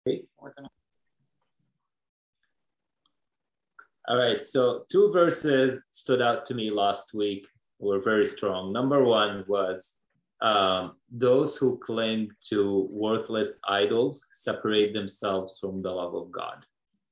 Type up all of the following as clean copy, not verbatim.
All right, so two verses stood out to me last week, were very strong. Number one was those who cling to worthless idols separate themselves from the love of God.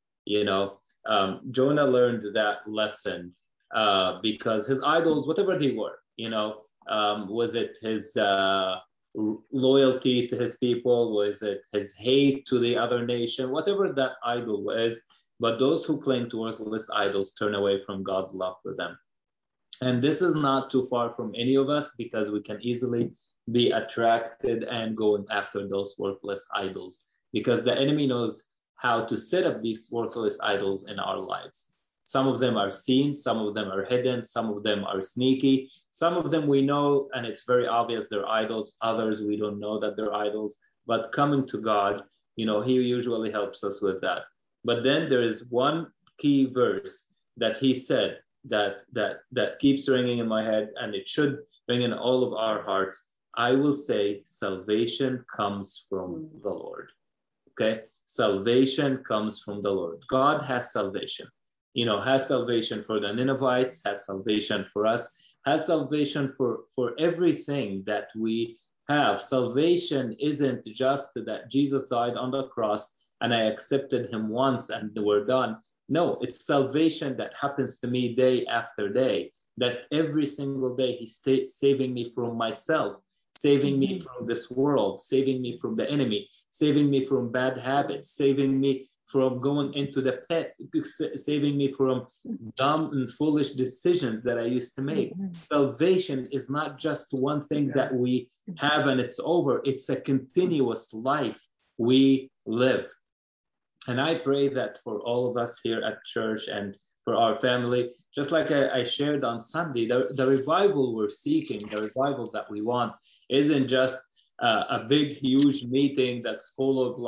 Jonah learned that lesson because his idols, whatever they were, was it his loyalty to his people? Was it his hate to the other nation? Whatever that idol was, but those who cling to worthless idols turn away from God's love for them. And this is not too far from any of us because we can easily be attracted and going after those worthless idols because the enemy knows how to set up these worthless idols in our lives. Some of them are seen, some of them are hidden, some of them are sneaky, some of them we know and it's very obvious they're idols, others we don't know that they're idols, but coming to God, he usually helps us with that. But then there is one key verse that he said that keeps ringing in my head, and it should ring in all of our hearts. I will say salvation comes from the Lord. Okay? Salvation comes from the Lord. God has salvation. Has salvation for the Ninevites, has salvation for us, has salvation for everything that we have. Salvation isn't just that Jesus died on the cross and I accepted him once and we're done. No, it's salvation that happens to me day after day, that every single day he's saving me from myself, saving me from this world, saving me from the enemy, saving me from bad habits, saving me from going into the pit, saving me from dumb and foolish decisions that I used to make. Salvation is not just one thing that we have and it's over. It's a continuous life we live. And I pray that for all of us here at church and for our family, just like I shared on Sunday, the revival we're seeking, the revival that we want, isn't just a big, huge meeting that's full of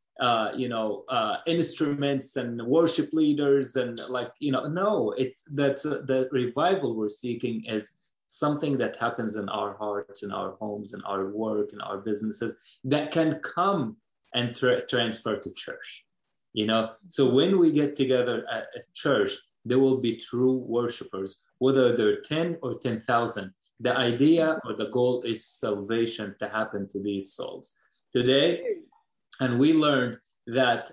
instruments and worship leaders and no, it's that the revival we're seeking is something that happens in our hearts, in our homes, in our work, in our businesses that can come and transfer to church. So when we get together at church, there will be true worshipers, whether they're 10 or 10,000. The idea or the goal is salvation to happen to these souls today. And we learned that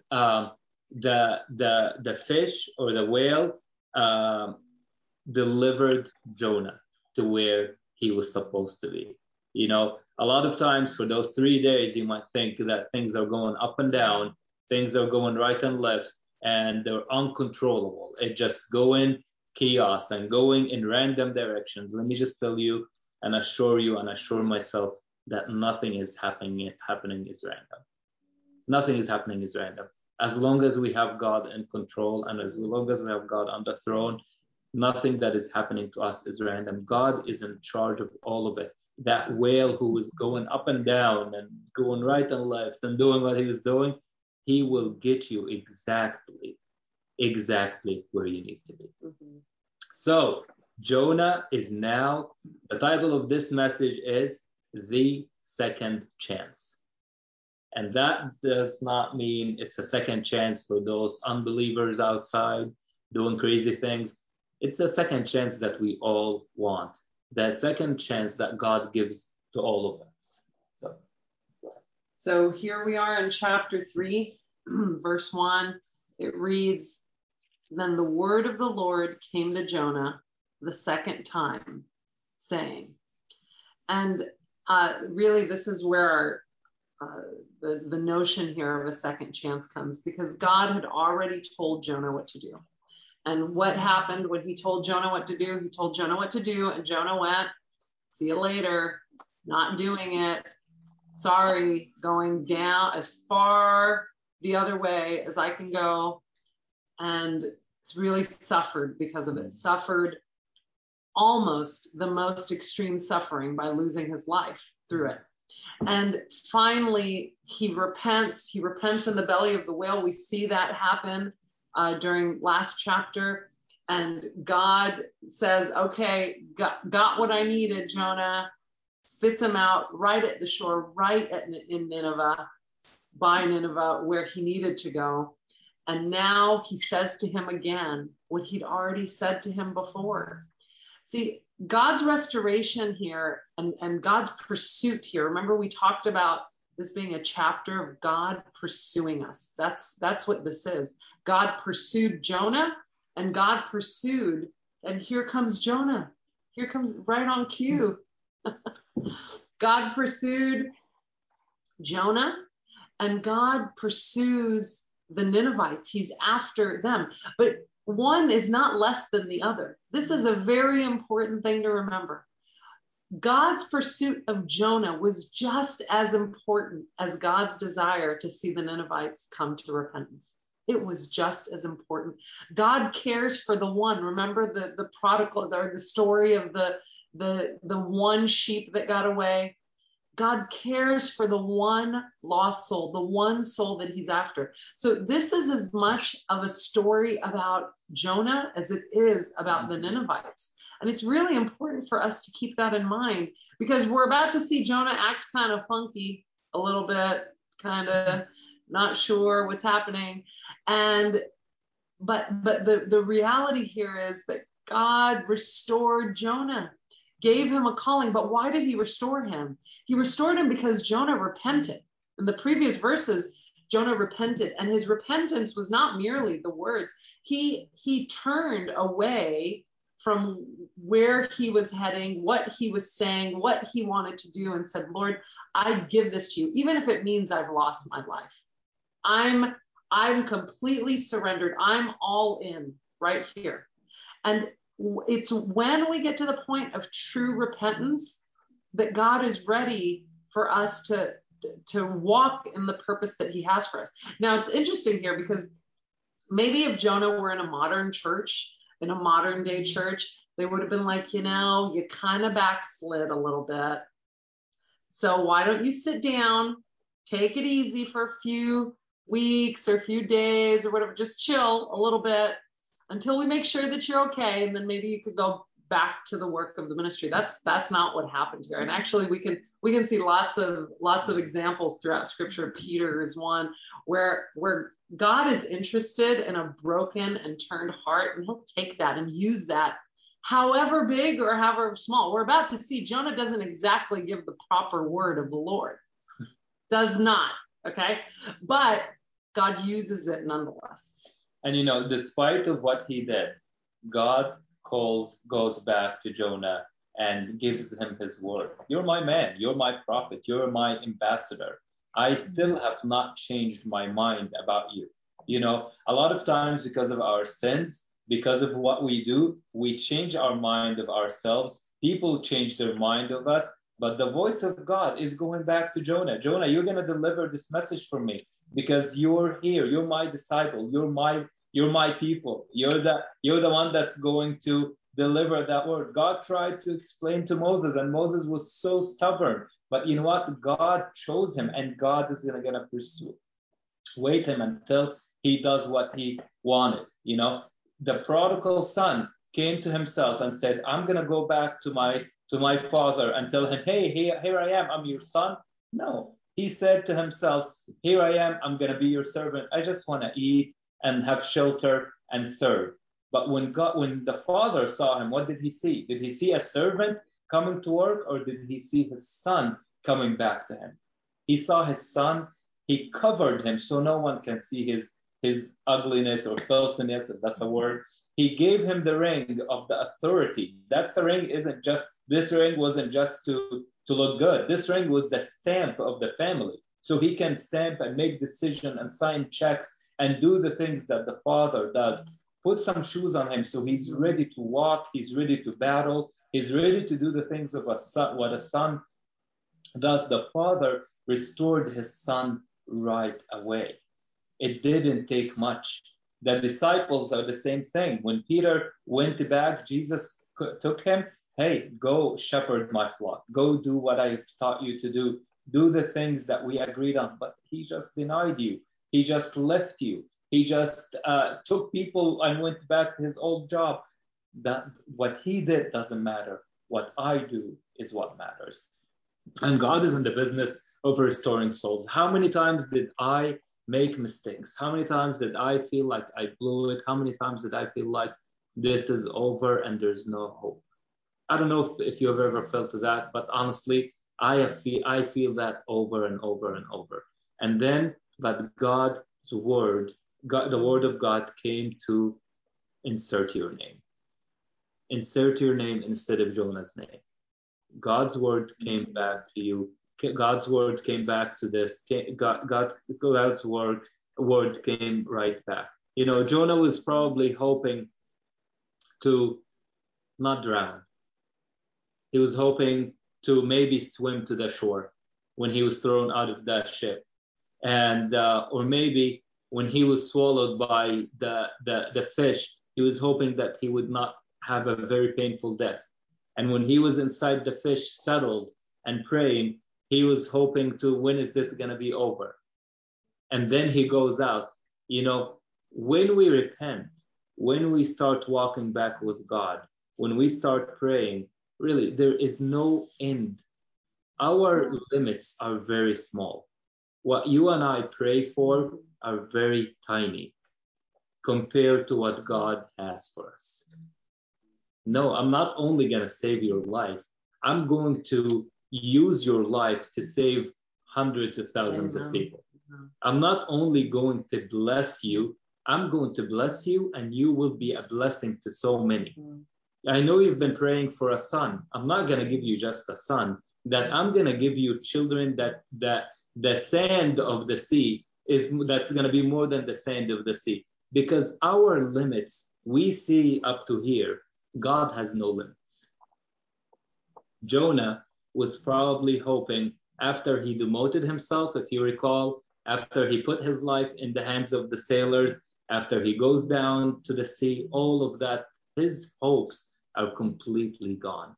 the fish or the whale delivered Jonah to where he was supposed to be. A lot of times for those 3 days, you might think that things are going up and down, things are going right and left, and they're uncontrollable. It just going chaos and going in random directions. Let me just tell you and assure you and assure myself that nothing is happening is random. Nothing is happening is random. As long as we have God in control and as long as we have God on the throne, nothing that is happening to us is random. God is in charge of all of it. That whale who was going up and down and going right and left and doing what he was doing, he will get you exactly where you need to be. So Jonah is now, the title of this message is The Second Chance. And that does not mean it's a second chance for those unbelievers outside doing crazy things. It's a second chance that we all want. That second chance that God gives to all of us. So here we are in chapter 3, verse 1. It reads, "Then the word of the Lord came to Jonah the second time, saying," and really this is where the notion here of a second chance comes, because God had already told Jonah what to do. And what happened when he told Jonah what to do? He told Jonah what to do, and Jonah went, "See you later," not doing it. Sorry, going down as far the other way as I can go. And it's really suffered because of it. Suffered almost the most extreme suffering by losing his life through it. And finally, he repents. He repents in the belly of the whale. We see that happen during last chapter. And God says, okay, got what I needed, Jonah. Spits him out right at the shore, in Nineveh. by Nineveh where he needed to go. And now he says to him again what he'd already said to him before. See, God's restoration here and God's pursuit here. Remember, we talked about this being a chapter of God pursuing us. That's what this is. God pursued Jonah, and God pursued, and here comes Jonah. Here comes right on cue. God pursued Jonah, and God pursues the Ninevites. He's after them. But one is not less than the other. This is a very important thing to remember. God's pursuit of Jonah was just as important as God's desire to see the Ninevites come to repentance. It was just as important. God cares for the one. Remember the prodigal, or the story of the one sheep that got away? God cares for the one lost soul, the one soul that he's after. So this is as much of a story about Jonah as it is about the Ninevites. And it's really important for us to keep that in mind, because we're about to see Jonah act kind of funky a little bit, kind of not sure what's happening. But the reality here is that God restored Jonah, gave him a calling. But why did he restore him? He restored him because Jonah repented. In the previous verses, Jonah repented, and his repentance was not merely the words. He turned away from where he was heading, what he was saying, what he wanted to do, and said, Lord, I give this to you, even if it means I've lost my life. I'm completely surrendered. I'm all in right here. And it's when we get to the point of true repentance that God is ready for us to walk in the purpose that he has for us. Now, it's interesting here, because maybe if Jonah were in a modern church, in a modern day church, they would have been like, you kind of backslid a little bit. So why don't you sit down, take it easy for a few weeks or a few days or whatever, just chill a little bit until we make sure that you're okay, and then maybe you could go back to the work of the ministry. That's not what happened here. And actually we can see lots of examples throughout scripture. Peter is one where God is interested in a broken and turned heart, and he'll take that and use that, however big or however small. We're about to see Jonah doesn't exactly give the proper word of the Lord. Does not, okay? But God uses it nonetheless. And despite of what he did, God goes back to Jonah and gives him his word. You're my man, you're my prophet, you're my ambassador. I still have not changed my mind about you. A lot of times, because of our sins, because of what we do, we change our mind of ourselves. People change their mind of us, but the voice of God is going back to Jonah. Jonah, you're going to deliver this message for me, because you're here. You're my disciple. You're my people. You're the one that's going to deliver that word. God tried to explain to Moses, and Moses was so stubborn. But you know what? God chose him, and God is going to persuade him until he does what he wanted. The prodigal son came to himself and said, I'm going to go back to my father and tell him, hey, here I am. I'm your son. No, he said to himself, here I am. I'm going to be your servant. I just want to eat and have shelter and serve. But when the father saw him, what did he see? Did he see a servant coming to work, or did he see his son coming back to him? He saw his son. He covered him so no one can see his ugliness or filthiness, if that's a word. He gave him the ring of the authority. This ring wasn't just to look good. This ring was the stamp of the family. So he can stamp and make decisions and sign checks and do the things that the father does. Put some shoes on him so he's ready to walk, he's ready to battle, he's ready to do the things of a son, what a son does. The father restored his son right away. It didn't take much. The disciples are the same thing. When Peter went back, Jesus took him, hey, go shepherd my flock. Go do what I taught you to do. Do the things that we agreed on. But he just denied you. He just left you. He just took people and went back to his old job. That what he did doesn't matter. What I do is what matters. And God is in the business of restoring souls. How many times did I make mistakes? How many times did I feel like I blew it? How many times did I feel like this is over and there's no hope? I don't know if you have ever felt that, but honestly, I feel that over and over and over. And then, but God's word, the word of God came to insert your name. Insert your name instead of Jonah's name. God's word came back to you. God's word came back to this. God's word came right back. You know, Jonah was probably hoping to not drown. He was hoping to maybe swim to the shore when he was thrown out of that ship, and or maybe when he was swallowed by the fish, he was hoping that he would not have a very painful death. And when he was inside the fish, settled and praying, he was hoping to, when is this going to be over? And then he goes out. You know, when we repent, when we start walking back with God, when we start praying, really, there is no end. Our limits are very small. What you and I pray for are very tiny compared to what God has for us. No, I'm not only going to save your life, I'm going to use your life to save hundreds of thousands of people. I'm not only going to bless you, I'm going to bless you, and you will be a blessing to so many. I know you've been praying for a son. I'm not going to give you just a son, that I'm going to give you children that the sand of the sea that's going to be more than the sand of the sea. Because our limits, we see up to here, God has no limits. Jonah was probably hoping, after he demoted himself, if you recall, after he put his life in the hands of the sailors, after he goes down to the sea, all of that, his hopes are completely gone.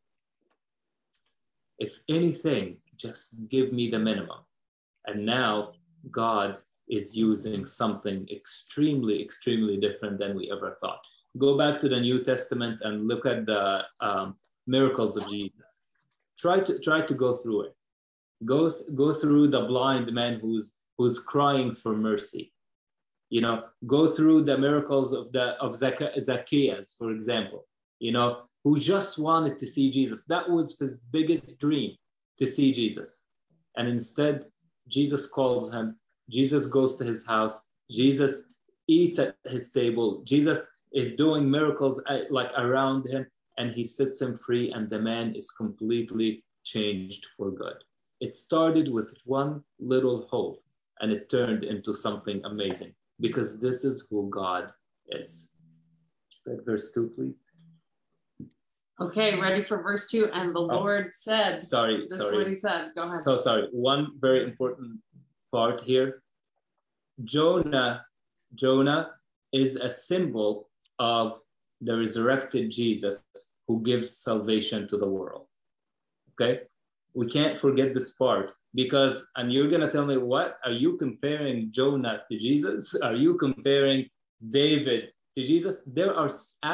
If anything, just give me the minimum. And now God is using something extremely, extremely different than we ever thought. Go back to the New Testament and look at the miracles of Jesus. Try to go through it. Go through the blind man who's crying for mercy. You know, go through the miracles of Zacchaeus, for example. You know, who just wanted to see Jesus. That was his biggest dream, to see Jesus. And instead, Jesus calls him. Jesus goes to his house. Jesus eats at his table. Jesus is doing miracles like around him, and he sets him free, and the man is completely changed for good. It started with one little hope, and it turned into something amazing, because this is who God is. Verse 2, please. Okay, ready for verse 2. And the Lord said, this is what he said. Go ahead. So sorry. One very important part here. Jonah is a symbol of the resurrected Jesus who gives salvation to the world. Okay? We can't forget this part, because, and you're going to tell me, what? Are you comparing Jonah to Jesus? Are you comparing David to Jesus? There are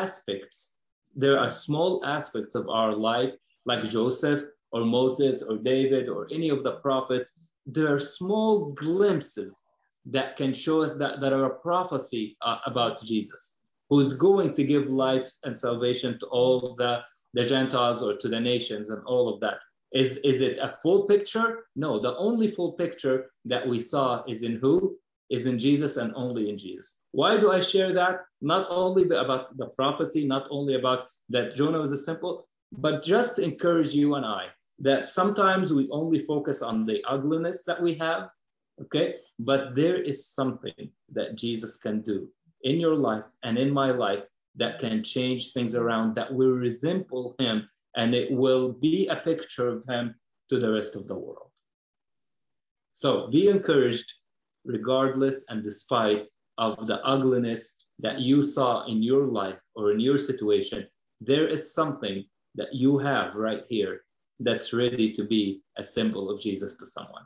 small aspects of our life, like Joseph or Moses or David or any of the prophets. There are small glimpses that can show us that are a prophecy about Jesus, who's going to give life and salvation to all the Gentiles or to the nations and all of that. Is it a full picture? No, the only full picture that we saw is in who? Is in Jesus, and only in Jesus. Why do I share that? Not only about the prophecy, not only about that Jonah was a symbol, but just to encourage you and I that sometimes we only focus on the ugliness that we have, okay? But there is something that Jesus can do in your life and in my life that can change things around, that will resemble him, and it will be a picture of him to the rest of the world. So be encouraged, regardless and despite of the ugliness that you saw in your life or in your situation. There is something that you have right here that's ready to be a symbol of Jesus to someone.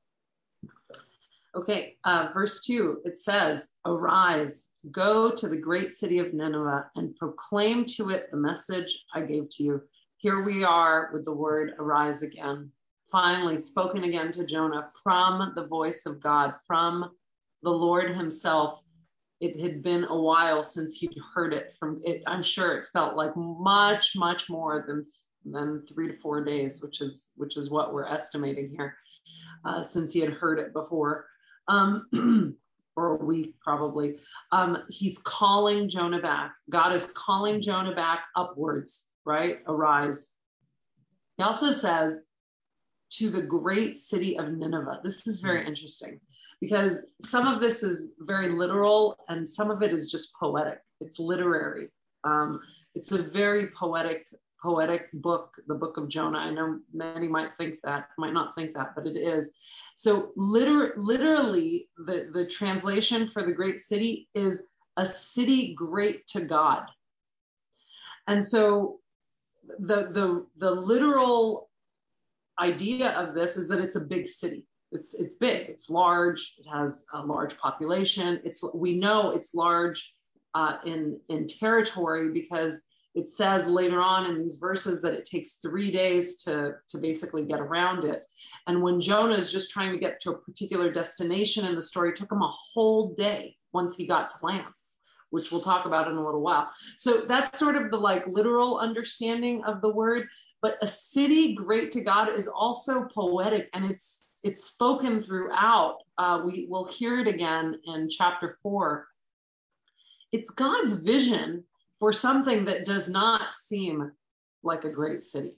Okay, verse 2, it says, arise, go to the great city of Nineveh and proclaim to it the message I gave to you. Here we are with the word arise again. finally spoken again to Jonah from the voice of God, from the Lord himself. It had been a while since he'd heard it from it. I'm sure it felt like much, much more than 3 to 4 days, which is what we're estimating here, since he had heard it before, or a week probably. He's calling Jonah back. God is calling Jonah back upwards, right? Arise. He also says, to the great city of Nineveh. This is very interesting because some of this is very literal and some of it is just poetic. It's literary. It's a very poetic book, the book of Jonah. I know many might not think that, but it is. So literally, the translation for the great city is a city great to God. And so the literal idea of this is that it's a big city. It's big, it's large, it has a large population. We know it's large in territory because it says later on in these verses that it takes 3 days to basically get around it. And when Jonah is just trying to get to a particular destination in the story, it took him a whole day once he got to land, which we'll talk about in a little while. So that's sort of the like literal understanding of the word. But a city great to God is also poetic, and it's spoken throughout. We will hear it again in chapter 4. It's God's vision for something that does not seem like a great city.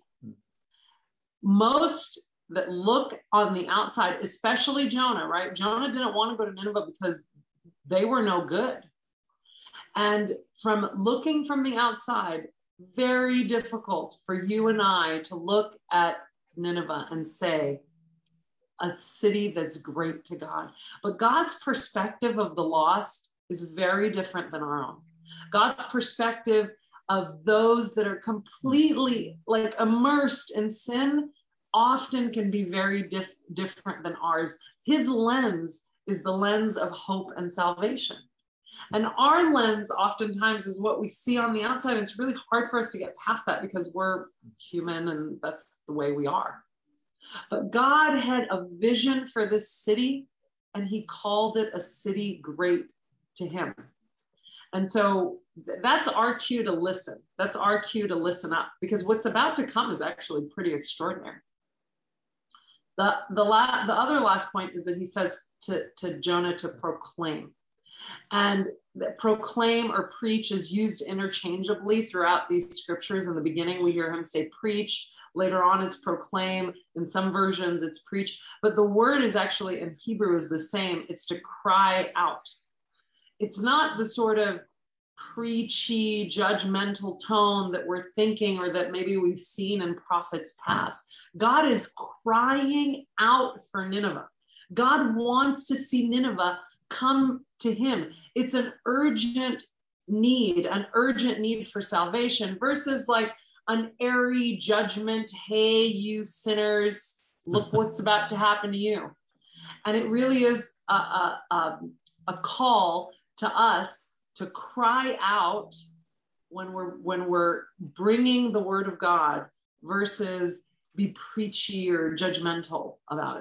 Most that look on the outside, especially Jonah, right? Jonah didn't want to go to Nineveh because they were no good. And from looking from the outside, very difficult for you and I to look at Nineveh and say, a city that's great to God. But God's perspective of the lost is very different than our own. God's perspective of those that are completely like immersed in sin often can be very different than ours. His lens is the lens of hope and salvation. And our lens oftentimes is what we see on the outside. It's really hard for us to get past that because we're human and that's the way we are. But God had a vision for this city and he called it a city great to him. And so that's our cue to listen. That's our cue to listen up because what's about to come is actually pretty extraordinary. The other last point is that he says to Jonah to proclaim. And proclaim or preach is used interchangeably throughout these scriptures. In the beginning, we hear him say preach. Later on, it's proclaim. In some versions, it's preach. But the word is actually in Hebrew is the same. It's to cry out. It's not the sort of preachy, judgmental tone that we're thinking or that maybe we've seen in prophets past. God is crying out for Nineveh. God wants to see Nineveh come to him. It's an urgent need for salvation versus like an airy judgment. Hey, you sinners, look what's about to happen to you. And it really is a call to us to cry out when we're bringing the word of God versus be preachy or judgmental about it.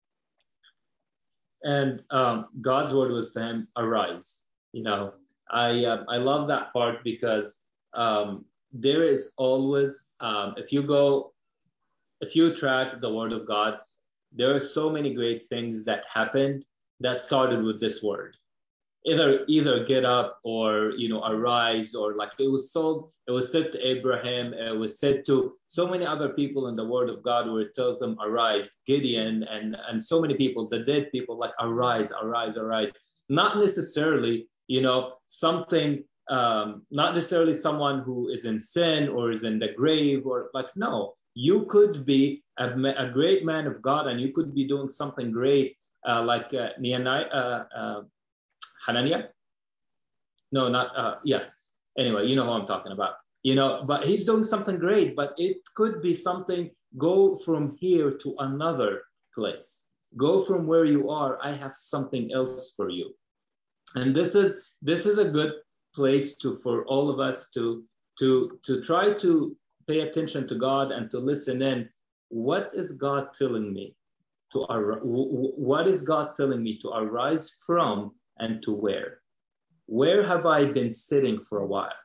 And God's word was to him, arise. I love that part because there is always, if you track the word of God, there are so many great things that happened that started with this word. Either get up or arise, or like it was said to Abraham, it was said to so many other people in the word of God where it tells them arise, Gideon and so many people, the dead people, like arise. Not necessarily something, not necessarily someone who is in sin or is in the grave, or like, no, you could be a great man of God and you could be doing something great, like Hananiah? No, not, Anyway, you know who I'm talking about. But he's doing something great, but it could be something, go from here to another place. Go from where you are, I have something else for you. And this is a good place for all of us to try to pay attention to God and to listen in what is God telling me what is God telling me to arise from and to where? Where have I been sitting for a while?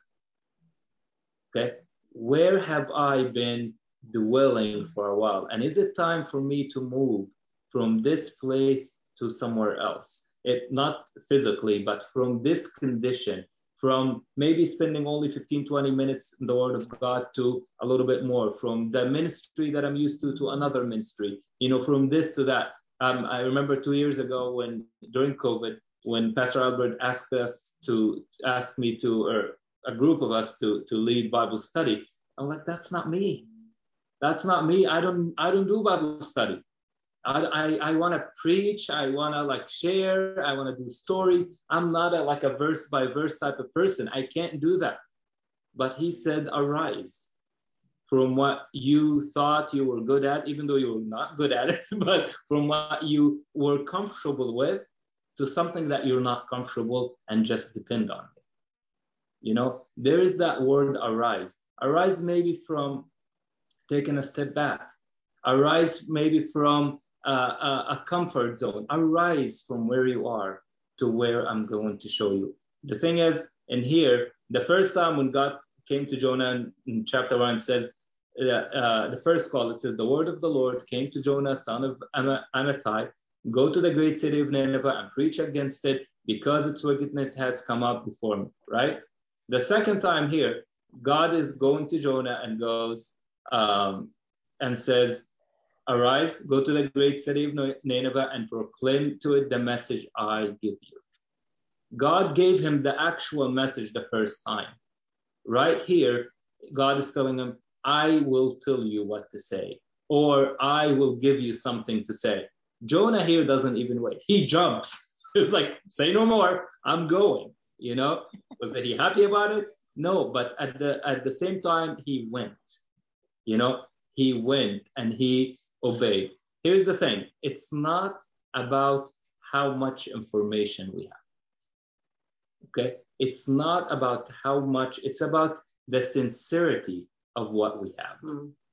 Okay, where have I been dwelling for a while? And is it time for me to move from this place to somewhere else? Not physically, but from this condition, from maybe spending only 15, 20 minutes in the Word of God to a little bit more, from the ministry that I'm used to another ministry, from this to that. I remember 2 years ago during COVID, when Pastor Albert asked me to, or a group of us to lead Bible study. I'm like, that's not me. That's not me. I don't do Bible study. I want to preach. I want to share. I want to do stories. I'm not a verse by verse type of person. I can't do that. But he said, arise from what you thought you were good at, even though you were not good at it, but from what you were comfortable with to something that you're not comfortable, and just depend on it. There is that word arise. Arise maybe from taking a step back. Arise maybe from a comfort zone. Arise from where you are to where I'm going to show you. The thing is, in here, the first time when God came to Jonah in chapter 1, says, the first call, it says, the word of the Lord came to Jonah, son of Amittai, go to the great city of Nineveh and preach against it, because its wickedness has come up before me, right? The second time here, God is going to Jonah and goes and says, arise, go to the great city of Nineveh and proclaim to it the message I give you. God gave him the actual message the first time. Right here, God is telling him, I will tell you what to say, or I will give you something to say. Jonah here doesn't even wait. He jumps. It's like, say no more, I'm going. Was he happy about it? No, but at the same time, he went. He went and he obeyed. Here's the thing. It's not about how much information we have. Okay? It's not about how much, it's about the sincerity of what we have.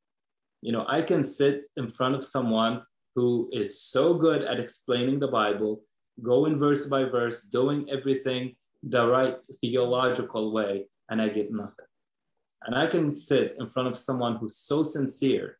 I can sit in front of someone who is so good at explaining the Bible, going verse by verse, doing everything the right theological way, and I get nothing. And I can sit in front of someone who's so sincere,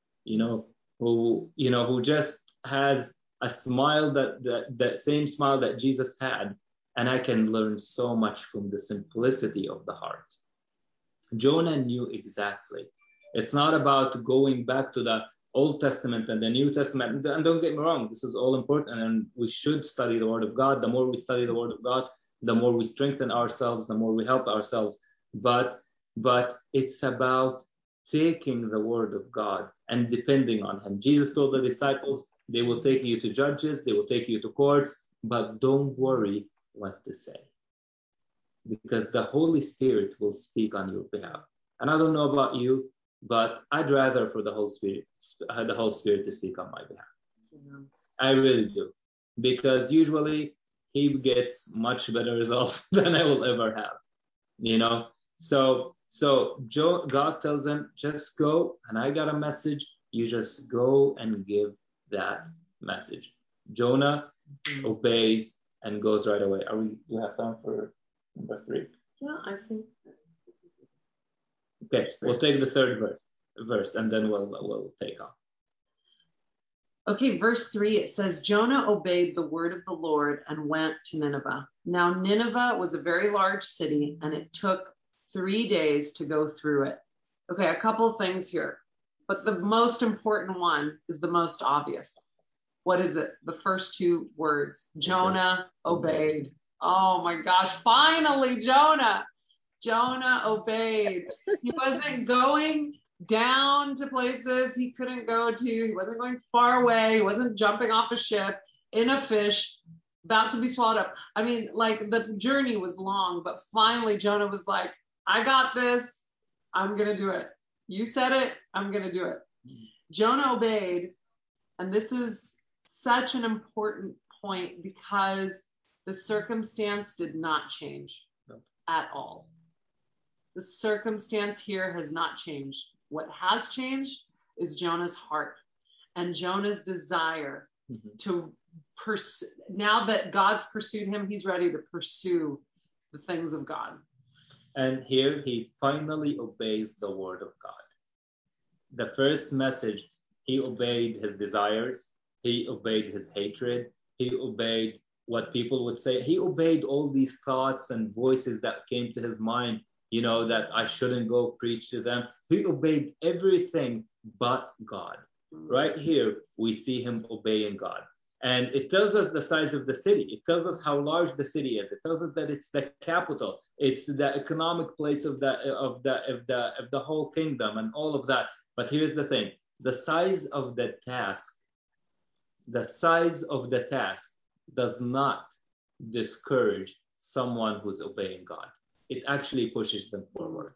who just has a smile that same smile that Jesus had, and I can learn so much from the simplicity of the heart. Jonah knew exactly. It's not about going back to the Old Testament and the New Testament. And don't get me wrong, this is all important, and we should study the Word of God. The more we study the Word of God, the more we strengthen ourselves, the more we help ourselves. But it's about taking the Word of God and depending on Him. Jesus told the disciples, they will take you to judges, they will take you to courts, but don't worry what to say, because the Holy Spirit will speak on your behalf. And I don't know about you, but I'd rather for the Holy Spirit to speak on my behalf. I really do, because usually He gets much better results than I will ever have. So God tells him, just go, and I got a message. You just go and give that message. Jonah obeys and goes right away. Do you have time for number 3? Yeah, I think. Okay, we'll take the third verse, and then we'll take on. Okay, verse 3, it says, Jonah obeyed the word of the Lord and went to Nineveh. Now Nineveh was a very large city, and it took 3 days to go through it. Okay, a couple of things here, but the most important one is the most obvious. What is it? The first 2 words. Jonah obeyed. Oh my gosh, finally, Jonah obeyed. He wasn't going down to places he couldn't go to. He wasn't going far away. He wasn't jumping off a ship in a fish about to be swallowed up. I mean, the journey was long, but finally Jonah was like, I got this. I'm going to do it. You said it. I'm going to do it. Jonah obeyed. And this is such an important point, because the circumstance did not change at all. The circumstance here has not changed. What has changed is Jonah's heart and Jonah's desire to pursue. Now that God's pursued him, he's ready to pursue the things of God. And here he finally obeys the word of God. The first message, he obeyed his desires. He obeyed his hatred. He obeyed what people would say. He obeyed all these thoughts and voices that came to his mind, that I shouldn't go preach to them. He obeyed everything but God. Right here, we see him obeying God. And it tells us the size of the city. It tells us how large the city is. It tells us that it's the capital. It's the economic place of the whole kingdom and all of that. But here's the thing: the size of the task does not discourage someone who's obeying God. It actually pushes them forward.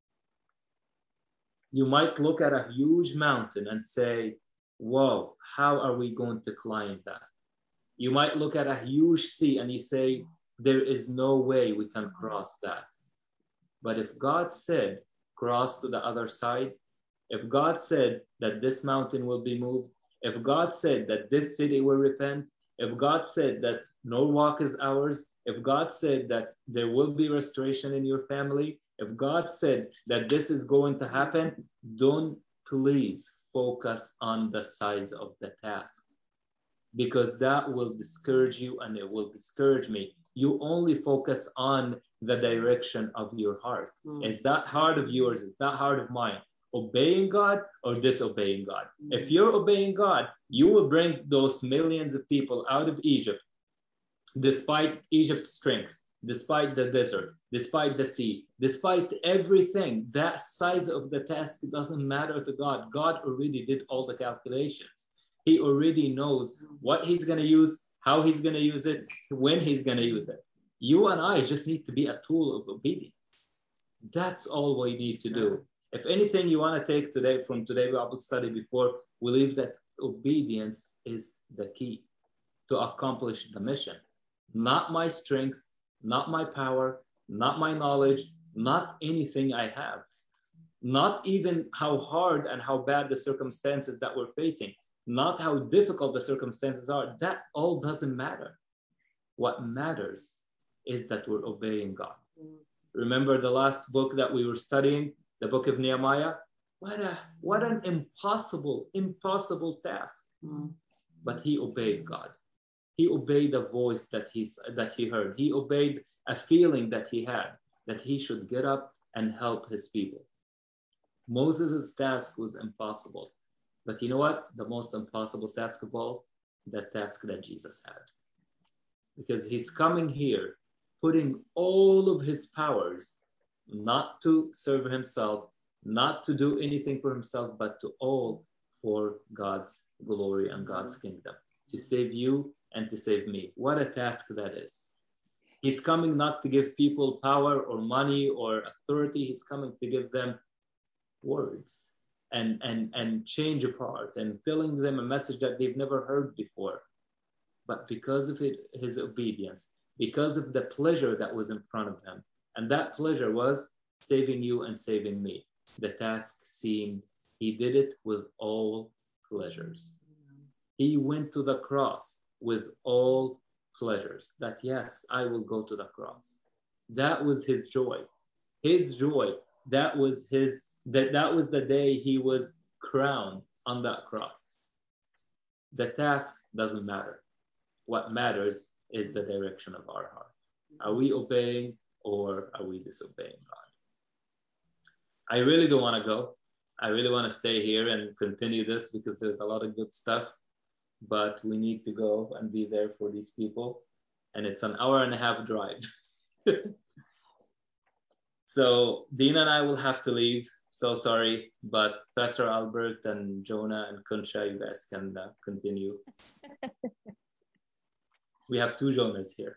You might look at a huge mountain and say, whoa, how are we going to climb that? You might look at a huge sea and you say, there is no way we can cross that. But if God said, cross to the other side, if God said that this mountain will be moved, if God said that this city will repent, if God said that Norwalk is ours, if God said that there will be restoration in your family, if God said that this is going to happen, don't please focus on the size of the task, because that will discourage you and it will discourage me. You only focus on the direction of your heart. Is that heart of yours? Is that heart of mine obeying God or disobeying God? If you're obeying God, you will bring those millions of people out of Egypt, despite Egypt's strength, despite the desert, despite the sea, despite everything. That size of the task doesn't matter to God. God already did all the calculations. He already knows what he's going to use, how he's going to use it, when he's going to use it. You and I just need to be a tool of obedience. That's all we need to do. If anything you want to take today from today's Bible study before we leave, that obedience is the key to accomplish the mission. Not my strength, not my power, not my knowledge, not anything I have, not even how hard and how bad the circumstances that we're facing, not how difficult the circumstances are. That all doesn't matter. What matters is that we're obeying God. Remember the last book that we were studying, the book of Nehemiah? What an impossible task. But he obeyed God. He obeyed a voice that he heard. He obeyed a feeling that he had, that he should get up and help his people. Moses' task was impossible. But you know what? The most impossible task of all, the task that Jesus had. Because he's coming here, putting all of his powers, not to serve himself, not to do anything for himself, but to all for God's glory and God's kingdom, to save you and to save me. What a task that is. He's coming not to give people power or money or authority. He's coming to give them words and change of heart and telling them a message that they've never heard before. But because of his obedience, because of the pleasure that was in front of him, and that pleasure was saving you and saving me, the task seemed he did it with all pleasures. He went to the cross with all pleasures. That yes, I will go to the cross. That was his joy. His joy. That was the day he was crowned on that cross. The task doesn't matter. What matters is the direction of our heart. Are we obeying or are we disobeying God? I really don't want to go. I really want to stay here and continue this because there's a lot of good stuff, but we need to go and be there for these people. And it's an 1.5-hour drive. So Dina and I will have to leave. So sorry, but Pastor Albert and Jonah and Kuncha, you guys can continue. We have 2 Jonahs here.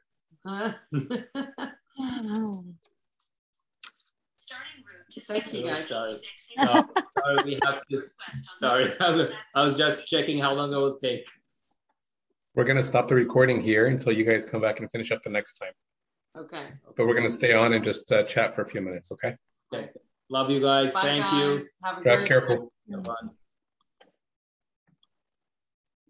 Thank you, guys. Sorry, we have to. Sorry, I was just checking how long it will take. We're going to stop the recording here until you guys come back and finish up the next time. Okay. But we're going to stay on and just chat for a few minutes, okay? Okay. Love you guys. Bye, Thank guys. you. Have a Drive great careful. Have fun.